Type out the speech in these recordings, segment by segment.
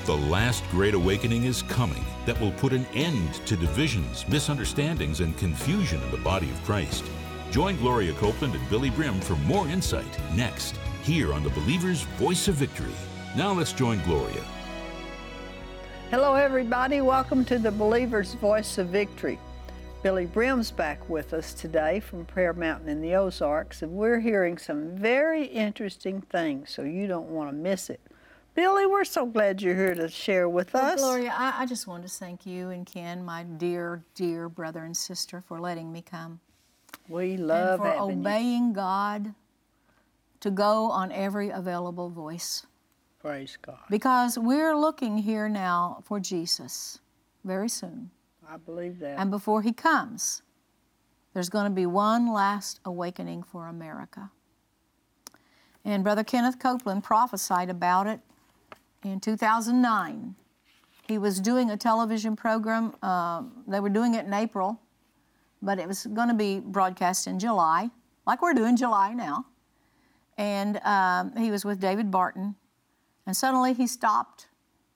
The last Great Awakening is coming that will put an end to divisions, misunderstandings, and confusion in the body of Christ. Join Gloria Copeland and Billy Brim for more insight next, here on the Believer's Voice of Victory. Now let's join Gloria. Hello, everybody. Welcome to the Believer's Voice of Victory. Billy Brim's back with us today from Prayer Mountain in the Ozarks, and we're hearing some very interesting things, so you don't want to miss it. Billy, we're so glad you're here to share with us. Gloria, I just wanted to thank you and Ken, my dear, dear brother and sister, for letting me come. We love and for having obeying God to go on every available voice. Praise God. Because we're looking here now for Jesus very soon. I believe that. And before he comes, there's going to be one last awakening for America. And Brother Kenneth Copeland prophesied about it in 2009. He was doing a television program. They were doing it in April, but it was going to be broadcast in July, like we're doing July now. And he was with David Barton. And suddenly he stopped,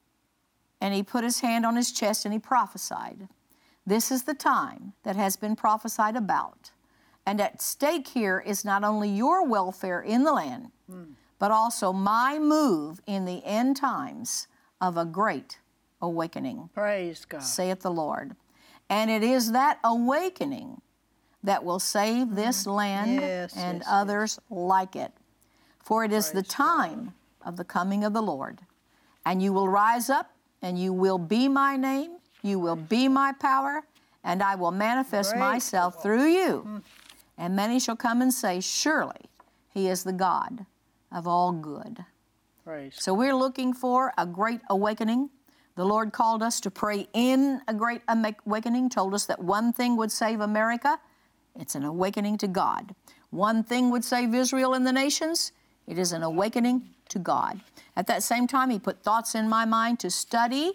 and he put his hand on his chest, and he prophesied. This is the time that has been prophesied about. And at stake here is not only your welfare in the land, but also my move in the end times of a great awakening. Praise God. Saith the Lord. And it is that awakening that will save this land and others like it. For it is the time of the coming of the Lord. And you will rise up, and you will be my name, you will be my power, and I will manifest myself through you. And many shall come and say, surely he is the God of all good. So we're looking for a great awakening. The Lord called us to pray in a great awakening, told us that one thing would save America. It's an awakening to God. One thing would save Israel and the nations. It is an awakening to God. At that same time, he put thoughts in my mind to study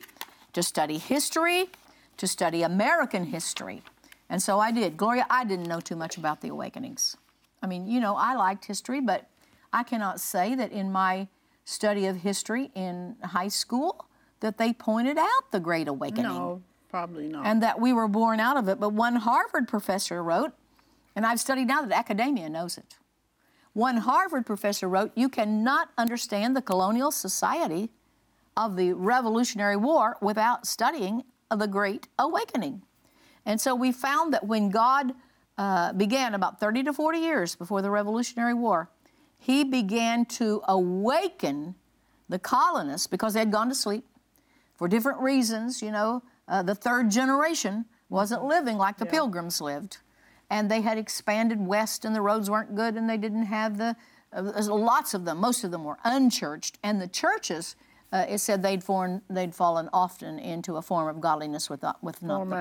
history, to study American history. And so I did. Gloria, I didn't know too much about the awakenings. I mean, you know, I liked history, but I cannot say that in my study of history in high school that they pointed out the Great Awakening. No, probably not. And that we were born out of it. But one Harvard professor wrote, and I've studied now that academia knows it. One Harvard professor wrote, you cannot understand the colonial society of the Revolutionary War without studying the Great Awakening. And so we found that when God began about 30 to 40 years before the Revolutionary War, he began to awaken the colonists because they had gone to sleep for different reasons. You know, the third generation wasn't living like the Pilgrims lived. And they had expanded west, and the roads weren't good, and they didn't have lots of them, most of them were unchurched. And the churches, it said they'd fallen often into a form of godliness without the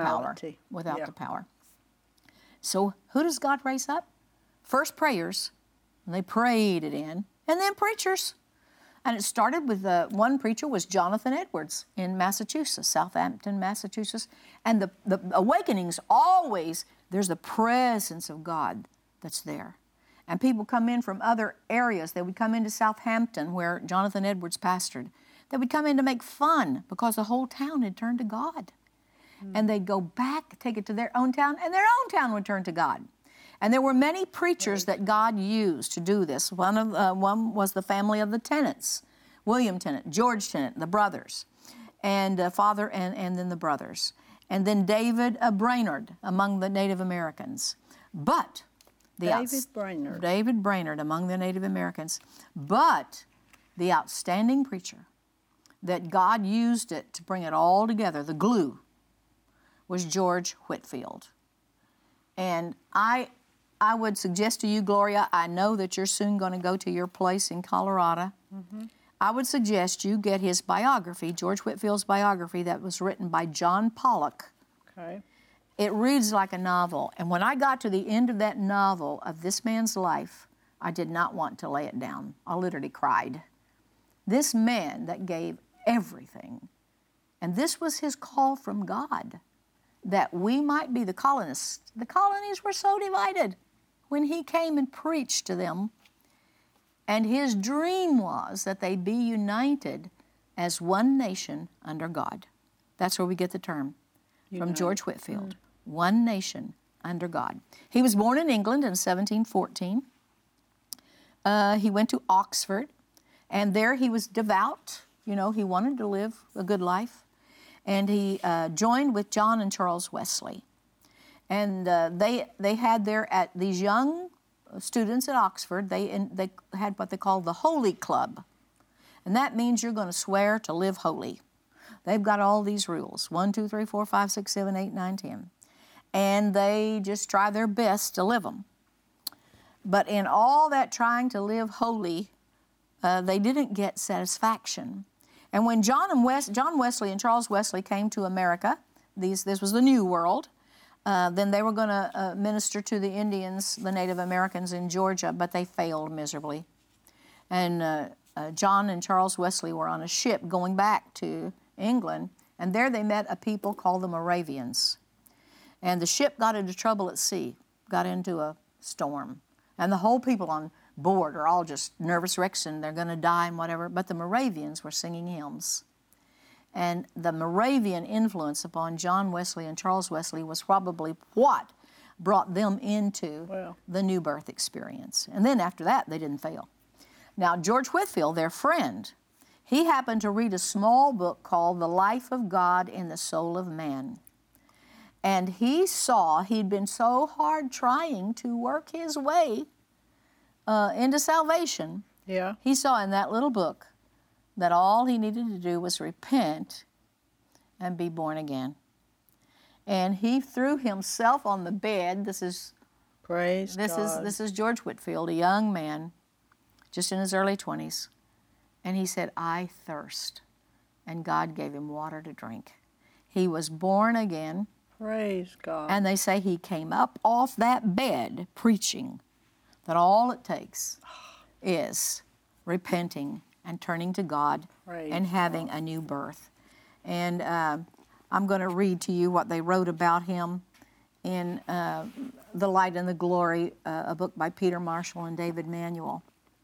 power. So who does God raise up? First prayers, and they prayed it in, and then preachers. And it started with one preacher was Jonathan Edwards in Massachusetts, Southampton, Massachusetts. And the awakenings always, there's the presence of God that's there. And people come in from other areas. They would come into Southampton, where Jonathan Edwards pastored. They would come in to make fun because the whole town had turned to God. And they'd go back, take it to their own town, and their own town would turn to God. And there were many preachers that God used to do this. One was the family of the Tennants, William Tennant, George Tennant, the brothers, and father and then the brothers. And then David Brainerd among the Native Americans. But David Brainerd among the Native Americans. But the outstanding preacher that God used it to bring it all together, the glue, was George Whitefield. And I would suggest to you, Gloria, I know that you're soon going to go to your place in Colorado. I would suggest you get his biography, George Whitefield's biography, that was written by John Pollock. It reads like a novel. And when I got to the end of that novel of this man's life, I did not want to lay it down. I literally cried. This man that gave everything, and this was his call from God, that we might be the colonists. The colonies were so divided when he came and preached to them. And his dream was that they be united as one nation under God. That's where we get the term from George Whitefield. One nation under God. He was born in England in 1714. He went to Oxford, and there he was devout. You know, he wanted to live a good life. And he joined with John and Charles Wesley. And they had there at these young students at Oxford, they had what they called the Holy Club. And that means you're going to swear to live holy. They've got all these rules, 1, 2, 3, 4, 5, 6, 7, 8, 9, 10. And they just try their best to live them. But in all that trying to live holy, they didn't get satisfaction. And when John Wesley and Charles Wesley came to America, this was the New World, then they were going to minister to the Indians, the Native Americans in Georgia, but they failed miserably. And John and Charles Wesley were on a ship going back to England, and there they met a people called the Moravians. And the ship got into trouble at sea, got into a storm. And the whole people on board are all just nervous wrecks and they're going to die and whatever. But the Moravians were singing hymns. And the Moravian influence upon John Wesley and Charles Wesley was probably what brought them into the new birth experience. And then after that, they didn't fail. Now, George Whitefield, their friend, he happened to read a small book called The Life of God in the Soul of Man. And he saw he'd been so hard trying to work his way into salvation. Yeah. He saw in that little book that all he needed to do was repent and be born again. And he threw himself on the bed. This is George Whitefield, a young man, just in his early 20s. And he said, "I thirst." And God gave him water to drink. He was born again. Praise God. And they say he came up off that bed preaching that all it takes is repenting and turning to God and having a new birth. And I'm going to read to you what they wrote about him in The Light and the Glory, a book by Peter Marshall and David Manuel.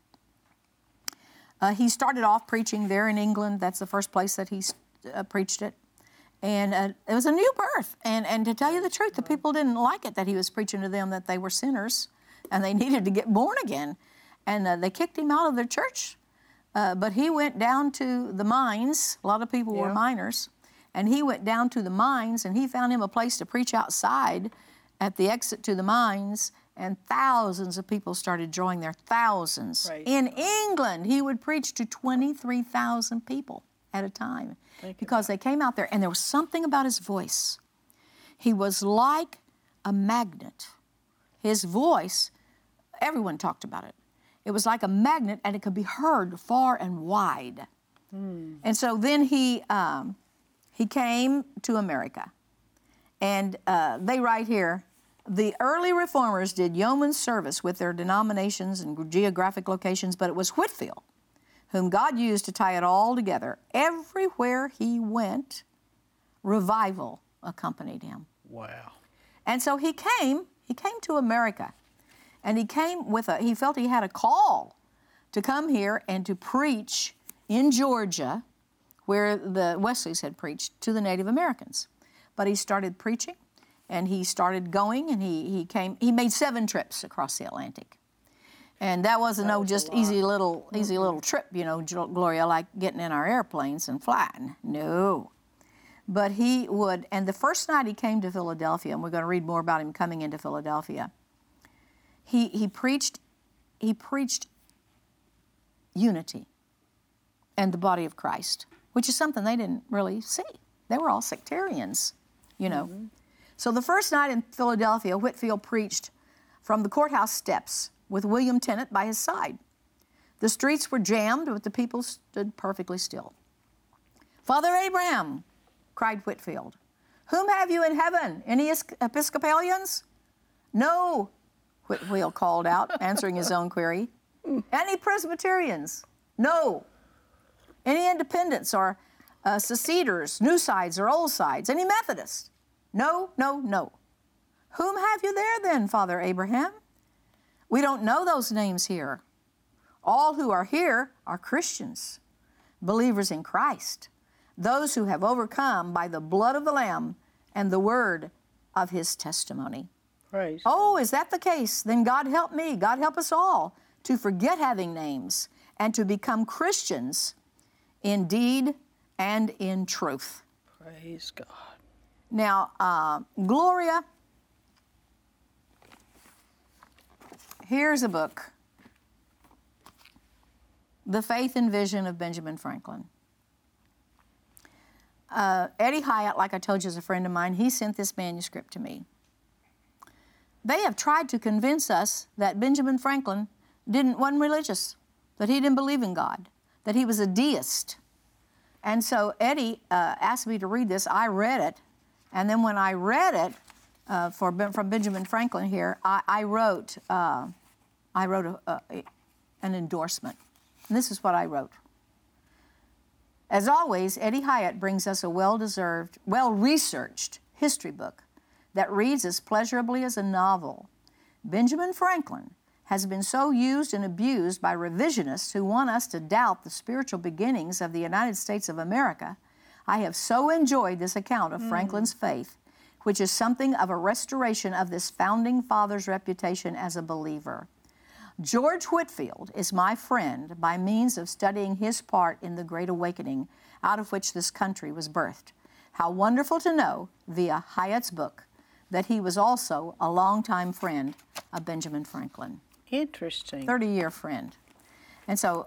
He started off preaching there in England. That's the first place that he preached it. And it was a new birth. And to tell you the truth, the people didn't like it that he was preaching to them that they were sinners and they needed to get born again. And they kicked him out of their church. But he went down to the mines. A lot of people were miners. And he went down to the mines and he found him a place to preach outside at the exit to the mines. And thousands of people started drawing there. Thousands. In England, he would preach to 23,000 people at a time. Because they came out there, and there was something about his voice. He was like a magnet. His voice, everyone talked about it. It was like a magnet, and it could be heard far and wide. And so then he came to America. And they write here, the early reformers did yeoman's service with their denominations and geographic locations, but it was Whitefield whom God used to tie it all together. Everywhere he went, revival accompanied him. Wow. And so he came to America, and he felt he had a call to come here and to preach in Georgia, where the Wesleys had preached to the Native Americans. But he started preaching, and he started going, and he made 7 trips across the Atlantic. And that wasn't just easy little trip, you know, Gloria, like getting in our airplanes and flying. No. But he would, and the first night he came to Philadelphia, and we're going to read more about him coming into Philadelphia, he preached unity and the body of Christ, which is something they didn't really see. They were all sectarians, you know. So the first night in Philadelphia, Whitefield preached from the courthouse steps with William Tennant by his side. The streets were jammed, but the people stood perfectly still. "Father Abraham," cried Whitefield, "whom have you in heaven? Any Episcopalians?" "No," Whitefield called out, answering his own query. "Any Presbyterians?" "No." "Any Independents or Seceders, New Sides or Old Sides? Any Methodists?" "No, no, no." "Whom have you there then, Father Abraham?" "We don't know those names here. All who are here are Christians." believers in Christ, those who have overcome by the blood of the Lamb and the word of his testimony. Praise. Oh, is that the case? Then God help me, God help us all to forget having names and to become Christians in deed and in truth. Praise God. Now, Gloria, here's a book, The Faith and Vision of Benjamin Franklin. Eddie Hyatt, like I told you, is a friend of mine. He sent this manuscript to me. They have tried to convince us that Benjamin Franklin wasn't religious, that he didn't believe in God, that he was a deist. And so Eddie asked me to read this. I read it. And then when I read it from Benjamin Franklin here, I wrote an endorsement. And this is what I wrote. As always, Eddie Hyatt brings us a well-deserved, well-researched history book that reads as pleasurably as a novel. Benjamin Franklin has been so used and abused by revisionists who want us to doubt the spiritual beginnings of the United States of America. I have so enjoyed this account of Franklin's faith, which is something of a restoration of this founding father's reputation as a believer. George Whitefield is my friend by means of studying his part in the Great Awakening out of which this country was birthed. How wonderful to know, via Hyatt's book, that he was also a longtime friend of Benjamin Franklin. Interesting. 30-year friend. And so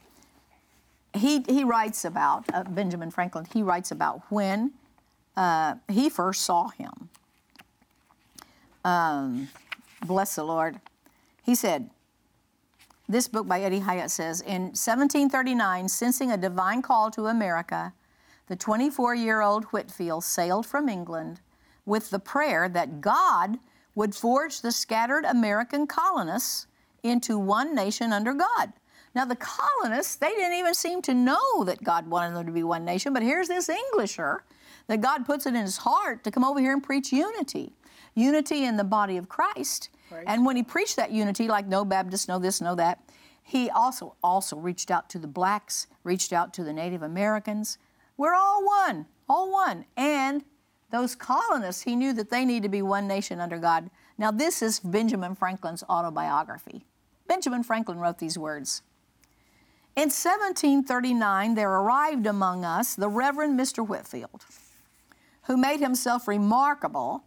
he writes about, Benjamin Franklin, he writes about when he first saw him. Bless the Lord. He said, this book by Eddie Hyatt says, in 1739, sensing a divine call to America, the 24-year-old Whitefield sailed from England with the prayer that God would forge the scattered American colonists into one nation under God. Now, the colonists, they didn't even seem to know that God wanted them to be one nation, but here's this Englisher that God puts it in his heart to come over here and preach unity. Unity in the body of Christ. Right. And when he preached that unity, like no Baptists, no this, no that, he also reached out to the blacks, reached out to the Native Americans. We're all one, all one. And those colonists, he knew that they need to be one nation under God. Now, this is Benjamin Franklin's autobiography. Benjamin Franklin wrote these words. In 1739, there arrived among us the Reverend Mr. Whitefield, who made himself remarkable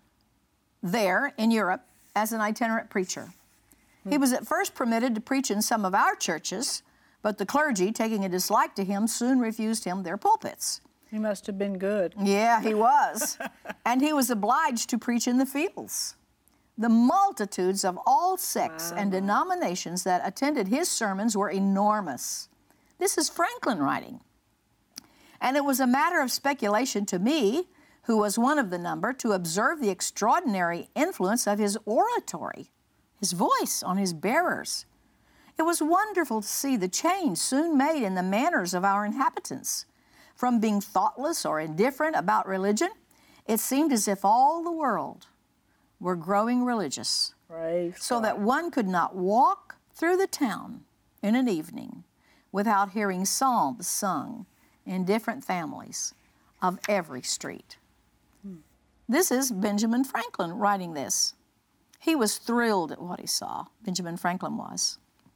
there in Europe as an itinerant preacher. He was at first permitted to preach in some of our churches, but the clergy, taking a dislike to him, soon refused him their pulpits. He must have been good. Yeah, he was. And he was obliged to preach in the fields. The multitudes of all sects and denominations that attended his sermons were enormous. This is Franklin writing. And it was a matter of speculation to me, who was one of the number, to observe the extraordinary influence of his oratory, his voice on his bearers. It was wonderful to see the change soon made in the manners of our inhabitants. From being thoughtless or indifferent about religion, it seemed as if all the world were growing religious, so that one could not walk through the town in an evening without hearing psalms sung in different families of every street. This is Benjamin Franklin writing this. He was thrilled at what he saw. Benjamin Franklin was.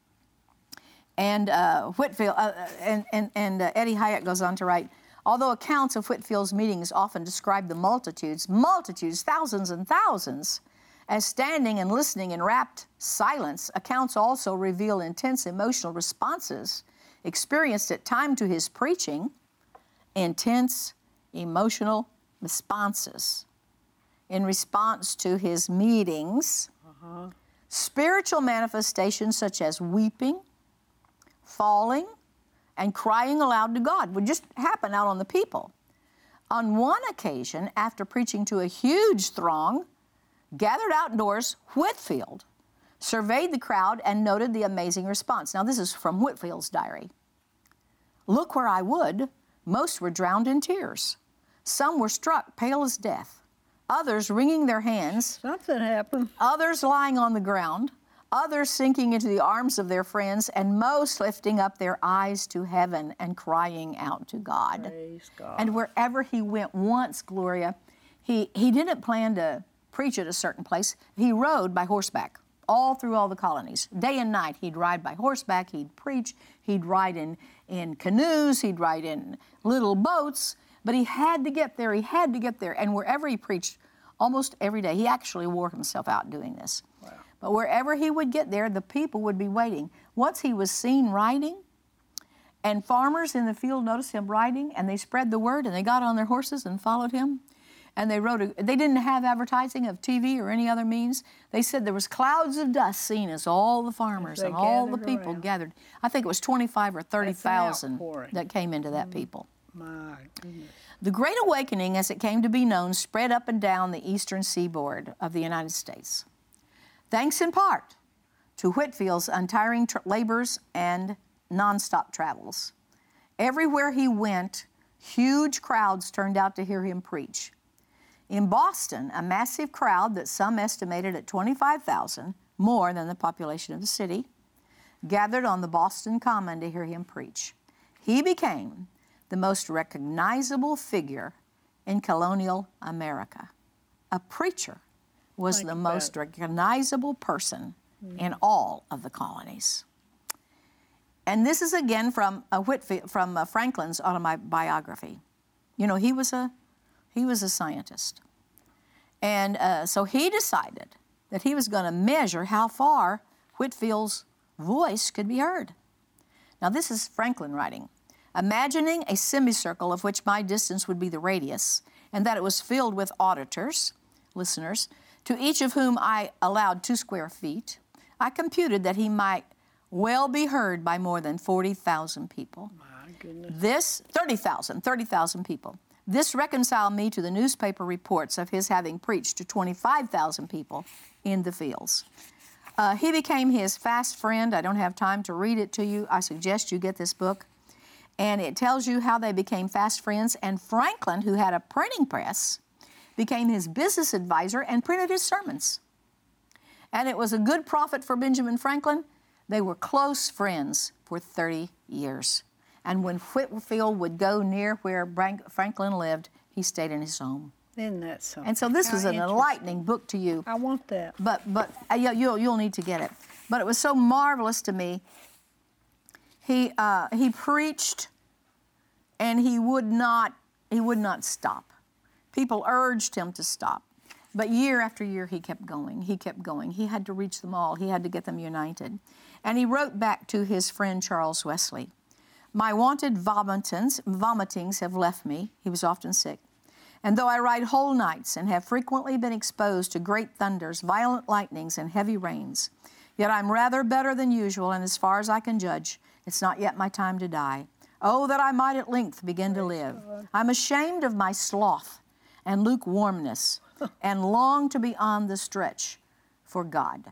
And Whitefield Eddie Hyatt goes on to write, although accounts of Whitefield's meetings often describe the multitudes, thousands and thousands, as standing and listening in rapt silence, accounts also reveal intense emotional responses experienced at time to his preaching, intense emotional responses in response to his meetings, spiritual manifestations such as weeping, falling, and crying aloud to God would just happen out on the people. On one occasion, after preaching to a huge throng gathered outdoors, Whitefield surveyed the crowd and noted the amazing response. Now, this is from Whitefield's diary. Look where I would, most were drowned in tears. Some were struck pale as death, others wringing their hands. Something happened. Others lying on the ground, others sinking into the arms of their friends, and most lifting up their eyes to heaven and crying out to God. Praise God. And wherever he went once, Gloria, he didn't plan to preach at a certain place. He rode by horseback all through all the colonies. Day and night, he'd ride by horseback, he'd preach, he'd ride in canoes, he'd ride in little boats, but he had to get there, and wherever he preached, almost every day, he actually wore himself out doing this. Wow. But wherever he would get there, the people would be waiting. Once he was seen riding, and farmers in the field noticed him riding, and they spread the word, and they got on their horses and followed him. And they didn't have advertising of TV or any other means. They said there was clouds of dust seen as all the farmers and all the people gathered. I think it was 25 or 30,000 that came into that people. My goodness. The Great Awakening, as it came to be known, spread up and down the eastern seaboard of the United States. Thanks in part to Whitefield's untiring labors and nonstop travels. Everywhere he went, huge crowds turned out to hear him preach. In Boston, a massive crowd that some estimated at 25,000, more than the population of the city, gathered on the Boston Common to hear him preach. He became the most recognizable figure in colonial America. A preacher was the most recognizable person in all of the colonies. And this is again from Franklin's autobiography. You know, he was a scientist. And so he decided that he was going to measure how far Whitefield's voice could be heard. Now this is Franklin writing. Imagining a semicircle of which my distance would be the radius, and that it was filled with auditors, listeners, to each of whom I allowed 2 square feet, I computed that he might well be heard by more than 40,000 people. My goodness. 30,000 people. This reconciled me to the newspaper reports of his having preached to 25,000 people in the fields. He became his fast friend. I don't have time to read it to you. I suggest you get this book. And it tells you how they became fast friends. And Franklin, who had a printing press, became his business advisor and printed his sermons. And it was a good profit for Benjamin Franklin. They were close friends for 30 years. And when Whitefield would go near where Franklin lived, he stayed in his home. Isn't that something? And so this was an enlightening book to you. I want that. But you'll need to get it. But it was so marvelous to me. He preached, and he would not stop. People urged him to stop. But year after year, he kept going. He kept going. He had to reach them all. He had to get them united. And he wrote back to his friend Charles Wesley, "My wonted vomitings have left me." He was often sick. "And though I ride whole nights and have frequently been exposed to great thunders, violent lightnings, and heavy rains, yet I'm rather better than usual, and as far as I can judge, it's not yet my time to die. Oh, that I might at length begin to live. I'm ashamed of my sloth and lukewarmness, and long to be on the stretch for God."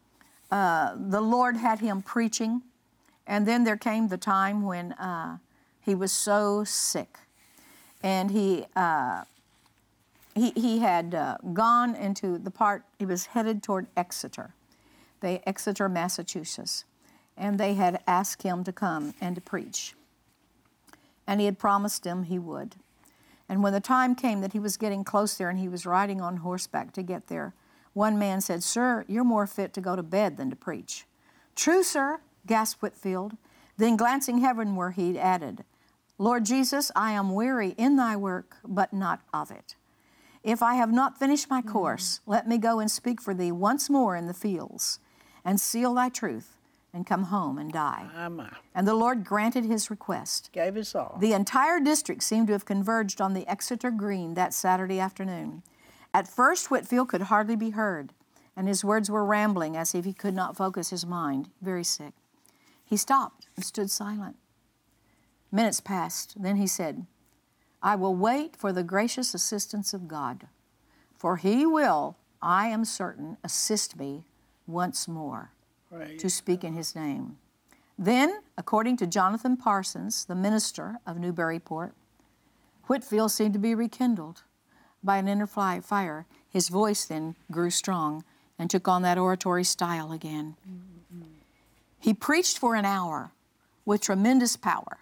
The Lord had him preaching, and then there came the time when he was so sick, and he had gone into the part, he was headed toward Exeter, Massachusetts, and they had asked him to come and to preach. And he had promised them he would. And when the time came that he was getting close there and he was riding on horseback to get there, one man said, "Sir, you're more fit to go to bed than to preach." "True, sir," gasped Whitefield. Then glancing heavenward, he added, "Lord Jesus, I am weary in thy work, but not of it. If I have not finished my course, let me go and speak for thee once more in the fields, and seal thy truth, and come home and die." And the Lord granted his request. Gave us all. The entire district seemed to have converged on the Exeter Green that Saturday afternoon. At first, Whitefield could hardly be heard, and his words were rambling as if he could not focus his mind, very sick. He stopped and stood silent. Minutes passed. Then he said, "I will wait for the gracious assistance of God, for he will, I am certain, assist me once more to speak in his name." Then, according to Jonathan Parsons, the minister of Newburyport, Whitefield seemed to be rekindled by an inner fire. His voice then grew strong. and took on that oratory style again. He preached for an hour with tremendous power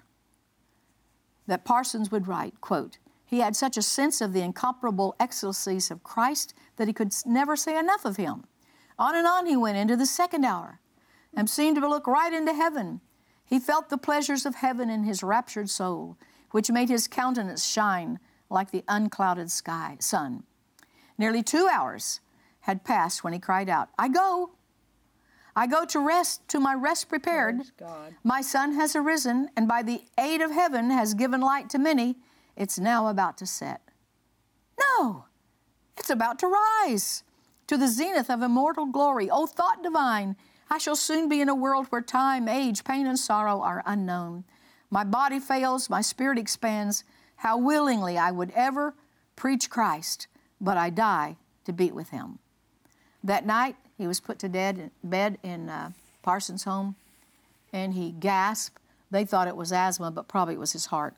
that Parsons would write, quote, "He had such a sense of the incomparable excellencies of Christ that he could never say enough of him. On and on he went into the second hour and seemed to look right into heaven. He felt the pleasures of heaven in his raptured soul, which made his countenance shine like the unclouded sun. Nearly 2 hours had passed when he cried out, 'I go to rest, to my rest prepared. My sun has arisen, and by the aid of heaven has given light to many. It's now about to set.' No, it's about to rise to the zenith of immortal glory. O thought divine, I shall soon be in a world where time, age, pain, and sorrow are unknown. My body fails, my spirit expands. How willingly I would ever preach Christ, but I die to be with him." That night, he was put to bed in Parsons' home, and he gasped. They thought it was asthma, but probably it was his heart.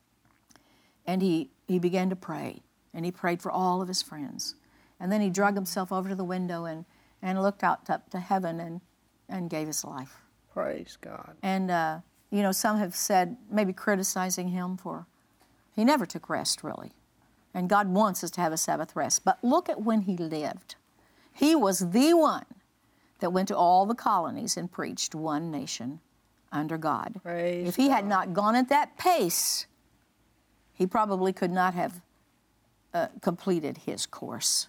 And he began to pray, and he prayed for all of his friends. And then he drug himself over to the window and looked out up to heaven and gave his life. Praise God. And, some have said, maybe criticizing him for, he never took rest, really. And God wants us to have a Sabbath rest. But look at when he lived. He was the one that went to all the colonies and preached one nation under God. Praise if he God. had not gone at that pace, he probably could not have completed his course.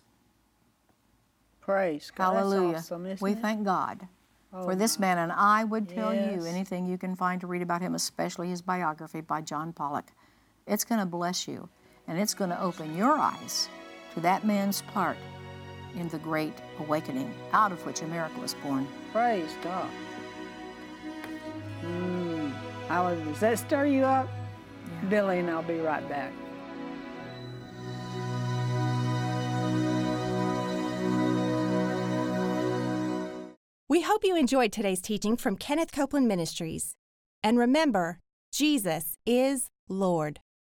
Praise God. Hallelujah. That's awesome, isn't we it? thank God for this man, and I would tell you Yes. anything you can find to read about him, especially his biography by John Pollock. It's going to bless you, and it's going to open your eyes to that man's part in the great awakening out of which America was born. Praise God. Does that stir you up? Yeah. Billy and I'll be right back. We hope you enjoyed today's teaching from Kenneth Copeland Ministries. And remember, Jesus is Lord.